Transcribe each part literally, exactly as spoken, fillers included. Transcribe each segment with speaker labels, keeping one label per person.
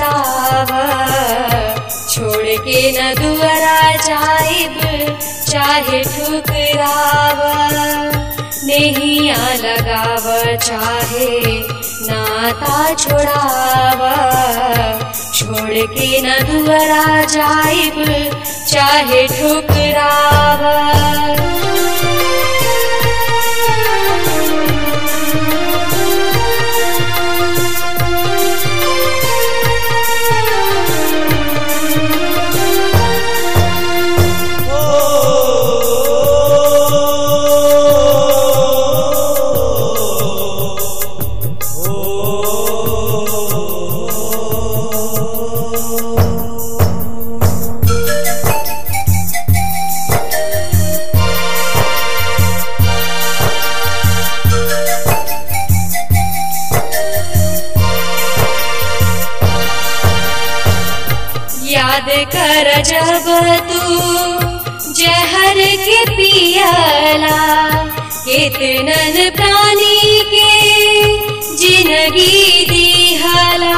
Speaker 1: छोड़ाव, छोड़ के न दुआरा जाइब चाहे ठुकराव, नैया लगाव चाहे नाता छोड़ाव, छोड़ के न दुआरा जाइब चाहे ठुकराव। याद कर जब तू जहर के पियला, कितनन प्राणी के जिंदगी दिहला।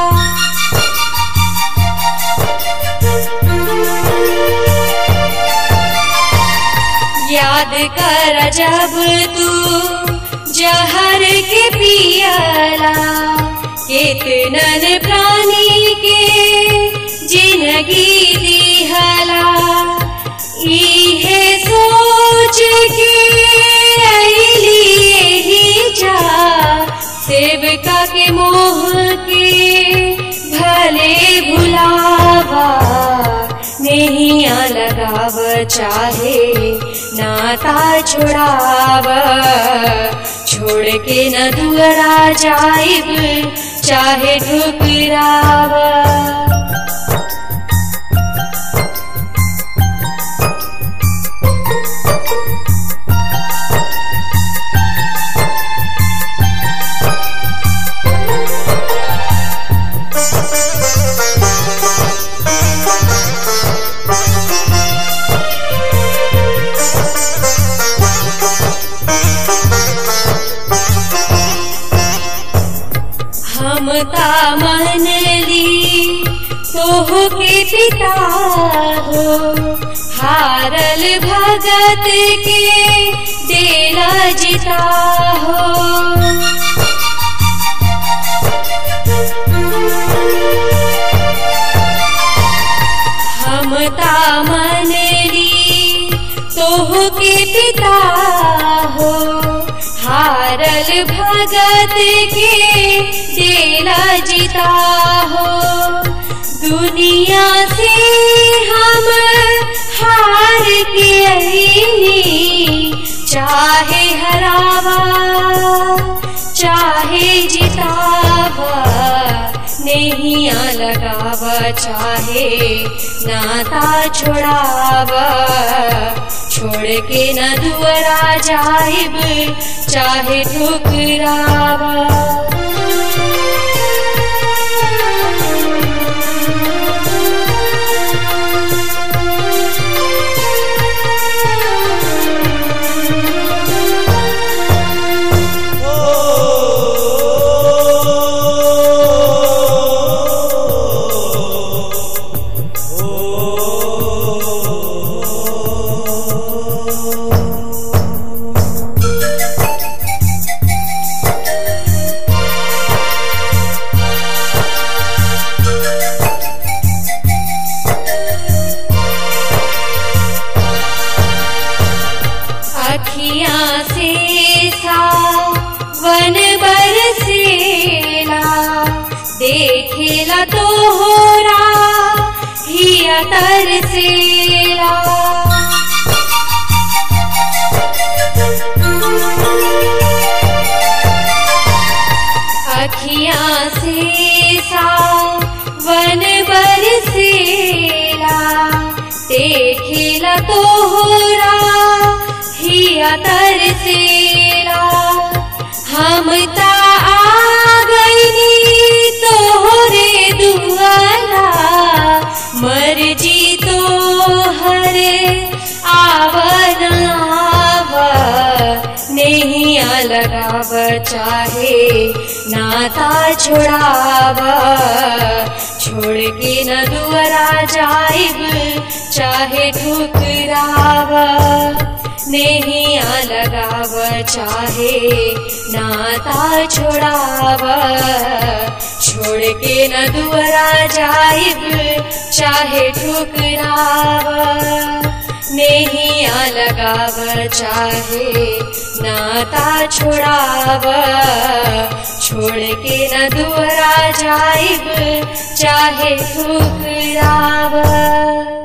Speaker 1: याद कर जब तू जहर के पियला, कितनन प्राणी के जिंदगी दिहला। इहे सोच के अइली एही जा, सेवका के मोह के भले भुलावा, नैया लगाव चाहे नाता छोड़ाव, छोड़ के न दुआरा जाइब चाहे ठुकराव। हम ता मन ली तोह के पिता हो, हारल भगत के डेरा जिता हो। हम ता मन ली तोह के पिता हो, हारल भगत के डेरा जिता हो। दुनिया से हम हार के अइनी, चाहे हरावा चाहे जितावा, नैया लगावा चाहे नाता छोड़ावा, छोड़ के न दुआरा जाइब चाहे ठुकरावा। अखियाँ से सावन बरसेला, देखेला तोहरा हिया तरसेला। अखियाँ से सावन बरसेला, देखेला तोहरा हिया तरसेला। हम ता आ गइनी तोहरे दुआरा, मर्जी तोहर आवन आवा, नैया लगाव चाहे नाता छोड़ावा, छोड़ के न दुआरा जाइब चाहे ठुकराव नेहिया लगाव चाहे नाता छोड़ाव छोड़ के न दुआरा जाइब चाहे ठुकराव नेहिया लगाव चाहे नाता छोड़ाव छोड़ के न दुआरा जाइब चाहे ठुकराव।